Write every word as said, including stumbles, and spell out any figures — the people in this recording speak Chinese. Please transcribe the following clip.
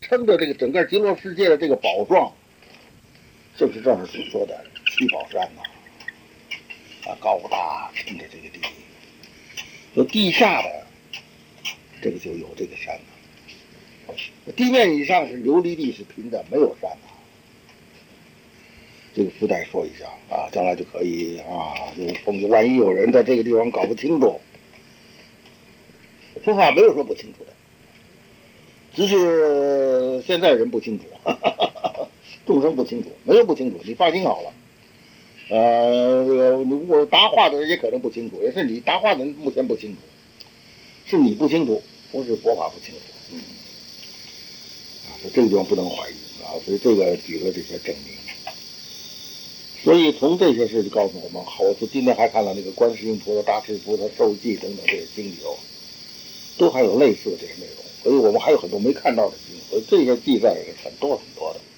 撑着这个整个极乐世界的这个宝状，就是这儿所说的七宝山呐、啊，啊高大撑着这个地，有地下的这个就有这个山了、啊，地面以上是琉璃地是平的，没有山呐、啊。这个附带说一下啊，将来就可以啊，有风万一有人在这个地方搞不清楚，佛法没有说不清楚的，只是现在人不清楚，哈哈哈哈众生不清楚，没有不清楚，你放心好了。呃，这个如果答话的人也可能不清楚，也是你答话的人目前不清楚，是你不清楚，不是佛法不清楚。嗯，啊，这个地方不能怀疑啊，所以这个举了这些证明。所以从这些事就告诉我们，好，我今天还看了那个观世音菩萨、大势菩萨受记等等这些经里头，都还有类似的这些内容，所以我们还有很多没看到的经，所以这些记载也是很多很多的。